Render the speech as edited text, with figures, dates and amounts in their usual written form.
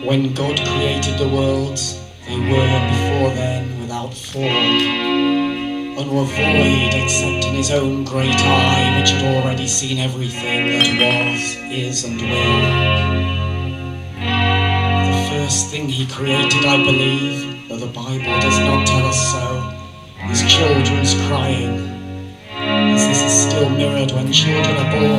When God created the worlds, they were before then without form, and were void except in his own great eye, which had already seen everything that was, is, and will. The first thing he created, I believe, though the Bible does not tell us so, is children's crying, as this is still mirrored when children are born.